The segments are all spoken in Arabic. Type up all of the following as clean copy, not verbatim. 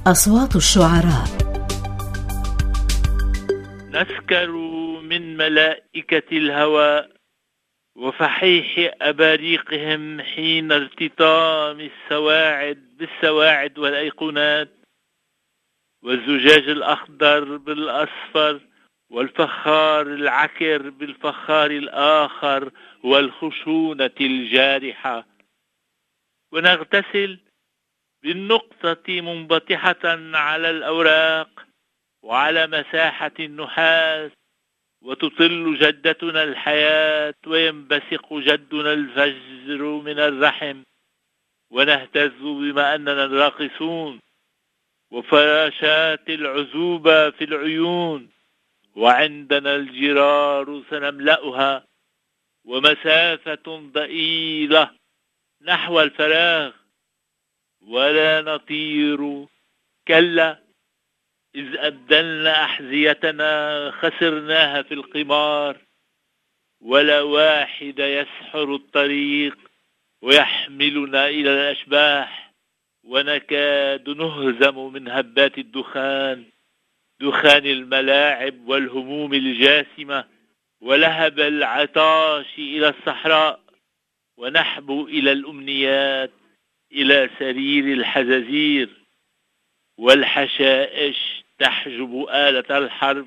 أصوات الشعراء. نسكر من ملائكة الهوى وفحيح أباريقهم حين ارتطام السواعد بالسواعد والأيقونات، والزجاج الأخضر بالأصفر، والفخار العكر بالفخار الآخر، والخشونة الجارحة. ونغتسل بالنقطة منبطحة على الأوراق وعلى مساحة النحاس، وتطل جدتنا الحياة وينبثق جدنا الفجر من الرحم، ونهتز بما أننا الراقصون، وفراشات العزوبة في العيون، وعندنا الجرار سنملأها، ومسافة ضئيلة نحو الفراغ، ولا نطير، كلا، إذ أبدلنا أحذيتنا خسرناها في القمار، ولا واحد يسحر الطريق ويحملنا إلى الأشباح، ونكاد نهزم من هبات الدخان، دخان الملاعب والهموم الجاسمة، ولهب العطاش إلى الصحراء، ونحبو إلى الأمنيات، إلى سرير الحزازير، والحشائش تحجب آلة الحرب،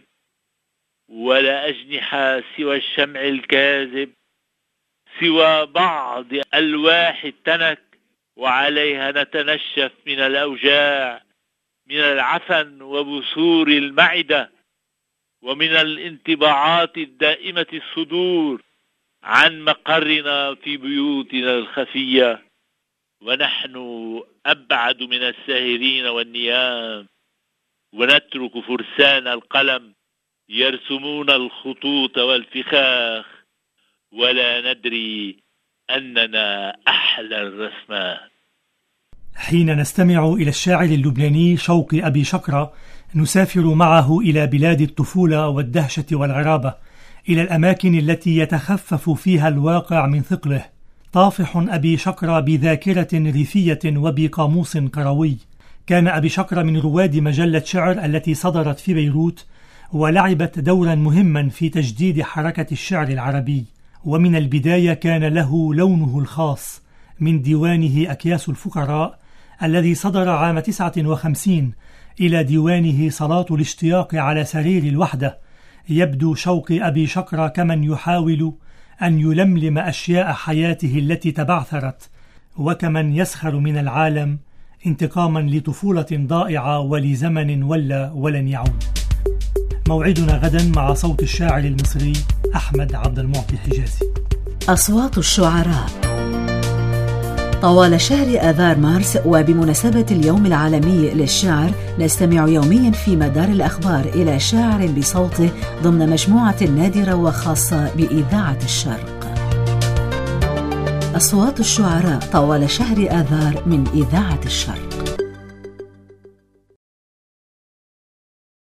ولا أجنحة سوى الشمع الكاذب، سوى بعض ألواح التنك، وعليها نتنشف من الأوجاع، من العفن وبثور المعدة، ومن الانطباعات الدائمة الصدور عن مقرنا في بيوتنا الخفية، ونحن أبعد من الساهرين والنيام، ونترك فرسان القلم يرسمون الخطوط والفخاخ، ولا ندري أننا أحلى الرسمات. حين نستمع إلى الشاعر اللبناني شوقي أبي شقرة نسافر معه إلى بلاد الطفولة والدهشة والغرابة، إلى الأماكن التي يتخفف فيها الواقع من ثقله. طافح أبي شقرة بذاكرة ريفية وبقاموس قروي. كان أبي شقرة من رواد مجلة شعر التي صدرت في بيروت، ولعبت دورا مهما في تجديد حركة الشعر العربي، ومن البداية كان له لونه الخاص من ديوانه أكياس الفقراء الذي صدر عام 59 إلى ديوانه صلاة الاشتياق على سرير الوحدة. يبدو شوقي أبي شقرة كمن يحاول أن يلملم أشياء حياته التي تبعثرت، وكمن يسخر من العالم انتقاما لطفولة ضائعة ولزمن ولن يعود. موعدنا غدا مع صوت الشاعر المصري أحمد عبد المعطي حجازي. أصوات الشعراء. طوال شهر آذار مارس وبمناسبة اليوم العالمي للشعر نستمع يوميا في مدار الأخبار إلى شاعر بصوته ضمن مجموعة نادرة وخاصة بإذاعة الشرق. أصوات الشعراء طوال شهر آذار من إذاعة الشرق.